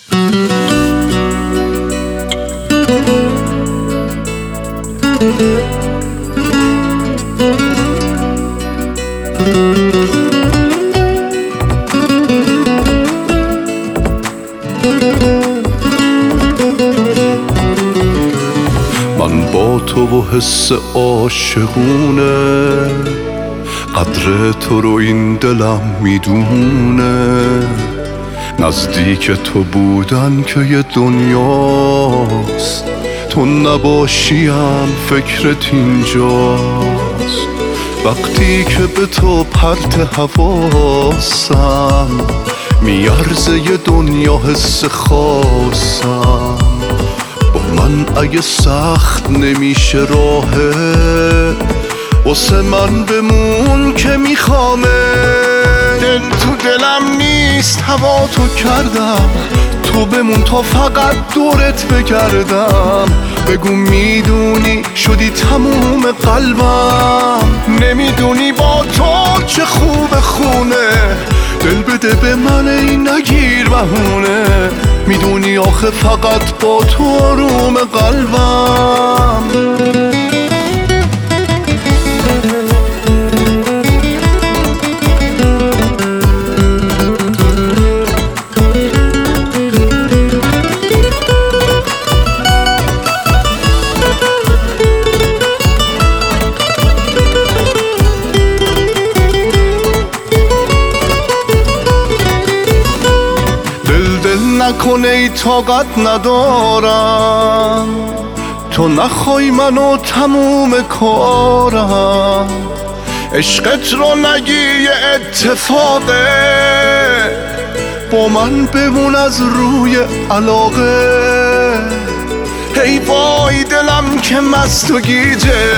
من با تو و حس عاشقونه، قدر تو رو این دلم میدونه. نزدیک تو بودن که یه دنیاست، تو نباشیم فکرت اینجاست. وقتی که به تو پرت حواسم، میارزه یه دنیا حس خاصم. با من اگه سخت نمیشه راهه، واسه من بمون که میخوامه. دل تو دلم نیست هوا تو کردم، تو بمون تا فقط دورت بگردم. بگو میدونی شدی تموم قلبم، نمیدونی با تو چه خوب خونه. دل بده به من این نگیر بهونه، میدونی آخه فقط با تو روم قلبم. نکنه ای طاقت ندارم، تو نخوای منو تموم کارم. عشقت رو نگی یه اتفاقه، با من بمون از روی علاقه. ای وای دلم که مست و گیجه،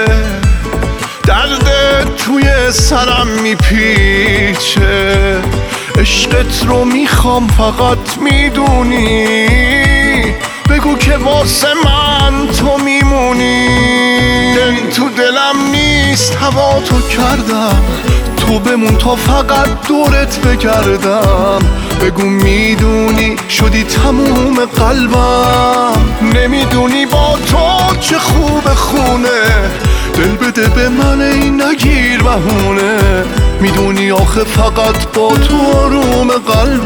درد توی سرم میپیچه. عشقت رو میخوام فقط میدونی، بگو که واسه من تو میمونی. دل تو دلم نیست هوا تو کردم، تو بمون تا فقط دورت بگردم. بگو میدونی شدی تموم قلبم، نمیدونی با تو چه خوب خونه. دل بده به من این نگیر بهونه، میدونی آخه فقط با تو روم قلبم.